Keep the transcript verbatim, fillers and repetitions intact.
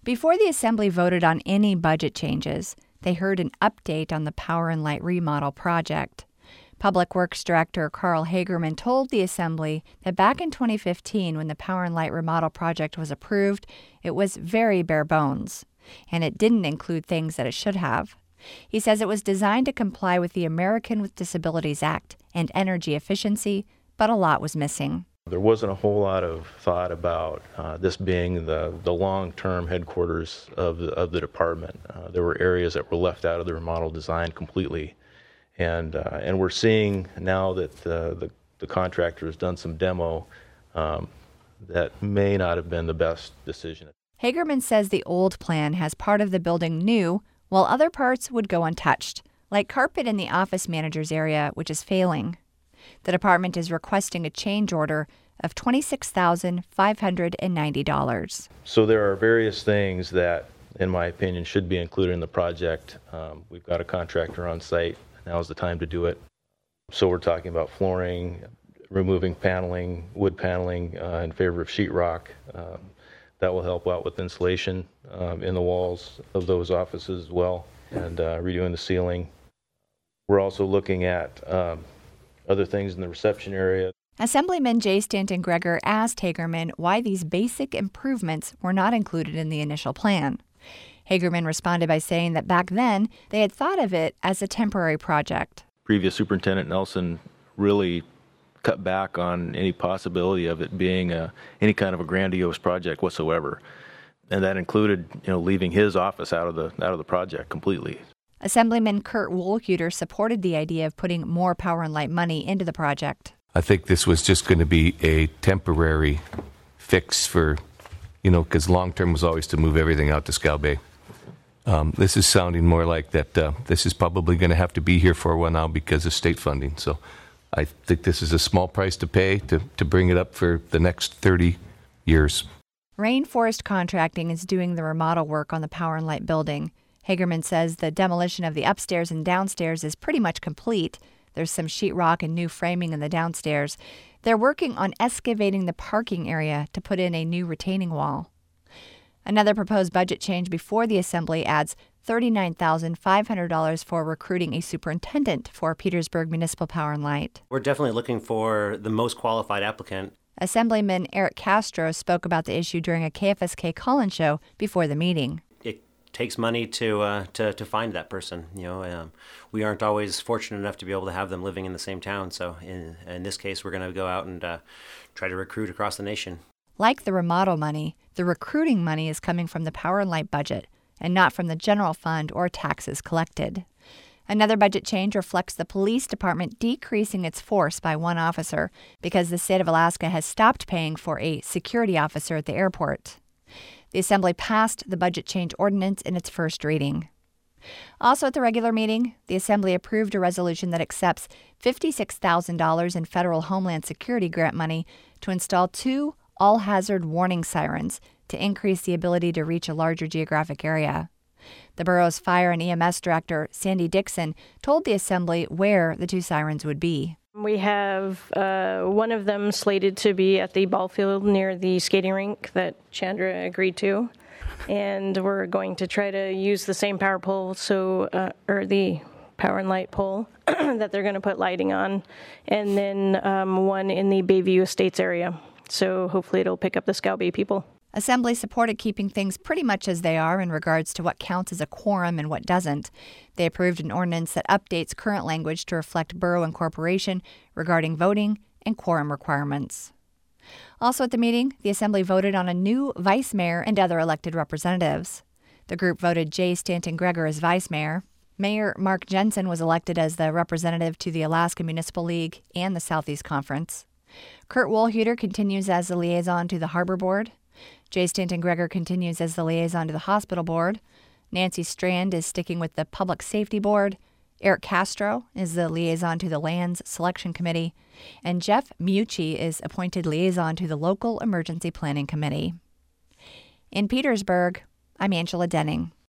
Before the Assembly voted on any budget changes, they heard an update on the Power and Light remodel project. Public Works Director Carl Hagerman told the Assembly that back in twenty fifteen, when the Power and Light remodel project was approved, it was very bare bones, and it didn't include things that it should have. He says it was designed to comply with the American with Disabilities Act and energy efficiency, but a lot was missing. There wasn't a whole lot of thought about uh, this being the, the long-term headquarters of the, of the department. Uh, there were areas that were left out of the remodel design completely. And uh, and we're seeing now that uh, the, the contractor has done some demo um, that may not have been the best decision. Hagerman says the old plan has part of the building new, while other parts would go untouched, like carpet in the office manager's area, which is failing. The department is requesting a change order of twenty-six thousand five hundred ninety dollars. So there are various things that, in my opinion, should be included in the project. Um, we've got a contractor on site. Now's the time to do it. So we're talking about flooring, removing paneling, wood paneling uh, in favor of sheetrock. Um, that will help out with insulation um, in the walls of those offices as well, and uh, redoing the ceiling. We're also looking at um, other things in the reception area. Assemblyman J. Stanton Greger asked Hagerman why these basic improvements were not included in the initial plan. Hagerman responded by saying that back then, they had thought of it as a temporary project. Previous Superintendent Nelson really cut back on any possibility of it being a, any kind of a grandiose project whatsoever. And that included, you know, leaving his office out of the out of the project completely. Assemblyman Kurt Wohlhuter supported the idea of putting more Power and Light money into the project. I think this was just going to be a temporary fix for, you know, because long-term was always to move everything out to Scow Bay. Um, this is sounding more like that uh, this is probably going to have to be here for a while now because of state funding. So I think this is a small price to pay to, to bring it up for the next thirty years. Rainforest Contracting is doing the remodel work on the Power and Light building. Hagerman says the demolition of the upstairs and downstairs is pretty much complete. There's some sheetrock and new framing in the downstairs. They're working on excavating the parking area to put in a new retaining wall. Another proposed budget change before the Assembly adds thirty-nine thousand five hundred dollars for recruiting a superintendent for Petersburg Municipal Power and Light. We're definitely looking for the most qualified applicant. Assemblyman Eric Castro spoke about the issue during a K F S K call-in show before the meeting. It takes money to uh, to to find that person. You know, um, we aren't always fortunate enough to be able to have them living in the same town. So in in this case, we're going to go out and uh, try to recruit across the nation. Like the remodel money, the recruiting money is coming from the Power and Light budget and not from the general fund or taxes collected. Another budget change reflects the police department decreasing its force by one officer because the state of Alaska has stopped paying for a security officer at the airport. The Assembly passed the budget change ordinance in its first reading. Also at the regular meeting, the Assembly approved a resolution that accepts fifty-six thousand dollars in federal Homeland Security grant money to install two all-hazard warning sirens to increase the ability to reach a larger geographic area. The borough's fire and E M S director, Sandy Dixon, told the Assembly where the two sirens would be. We have uh, one of them slated to be at the ball field near the skating rink that Chandra agreed to. And we're going to try to use the same power pole, so uh, or the Power and Light pole that they're going to put lighting on. And then um, one in the Bayview Estates area. So hopefully it'll pick up the Scow Bay people. Assembly supported keeping things pretty much as they are in regards to what counts as a quorum and what doesn't. They approved an ordinance that updates current language to reflect borough incorporation regarding voting and quorum requirements. Also at the meeting, the Assembly voted on a new vice mayor and other elected representatives. The group voted J. Stanton Greger as vice mayor. Mayor Mark Jensen was elected as the representative to the Alaska Municipal League and the Southeast Conference. Kurt Wohlhuter continues as the liaison to the Harbor Board. J. Stanton Greger continues as the liaison to the Hospital Board. Nancy Strand is sticking with the Public Safety Board. Eric Castro is the liaison to the Lands Selection Committee. And Jeff Mucci is appointed liaison to the Local Emergency Planning Committee. In Petersburg, I'm Angela Denning.